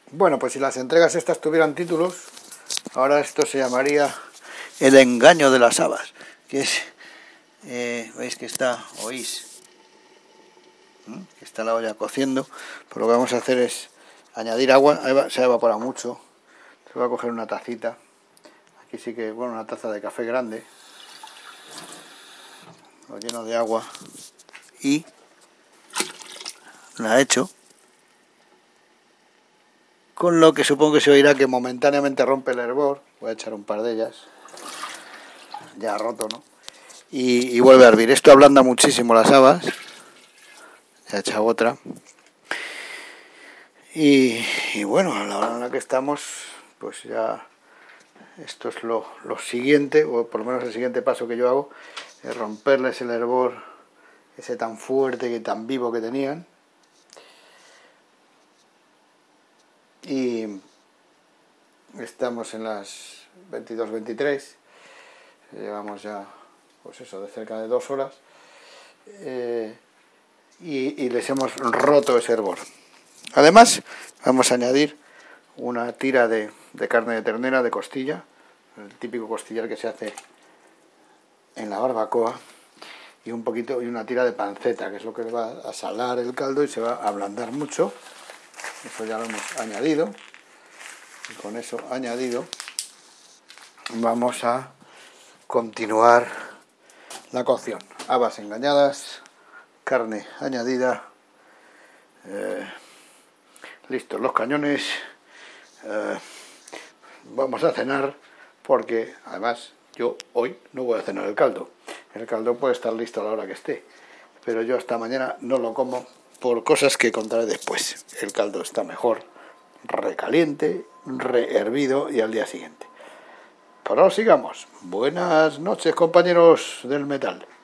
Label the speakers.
Speaker 1: Bueno, pues si las entregas estas tuvieran títulos, ahora esto se llamaría El engaño de las habas, que es, veis que está, oís, que está la olla cociendo, pues lo que vamos a hacer es añadir agua. Se ha evaporado mucho, se va a coger una tacita, aquí sí que, bueno, una taza de café grande, lo lleno de agua y la echo, con lo que supongo que se oirá que momentáneamente rompe el hervor. Voy a echar un par de ellas, ya roto, ¿no? Y vuelve a hervir. Esto ablanda muchísimo las habas. Ya he echado otra. Y bueno, a la hora en la que estamos, pues ya esto es lo siguiente, o por lo menos el siguiente paso que yo hago, es romperles el hervor ese tan fuerte y tan vivo que tenían. Y estamos en las 22:23, llevamos ya, pues eso, de cerca de 2 horas, y les hemos roto ese hervor. Además, vamos a añadir una tira de carne de ternera, de costilla, el típico costillar que se hace en la barbacoa, y un poquito, y una tira de panceta, que es lo que va a salar el caldo y se va a ablandar mucho. Eso ya lo hemos añadido, y con eso añadido vamos a continuar la cocción. Habas engañadas, carne añadida, listos los cañones. Vamos a cenar, porque además yo hoy no voy a cenar el caldo. El caldo puede estar listo a la hora que esté, pero yo hasta mañana no lo como por cosas que contaré después. El caldo está mejor recaliente, rehervido y al día siguiente. Pero sigamos. Buenas noches, compañeros del metal.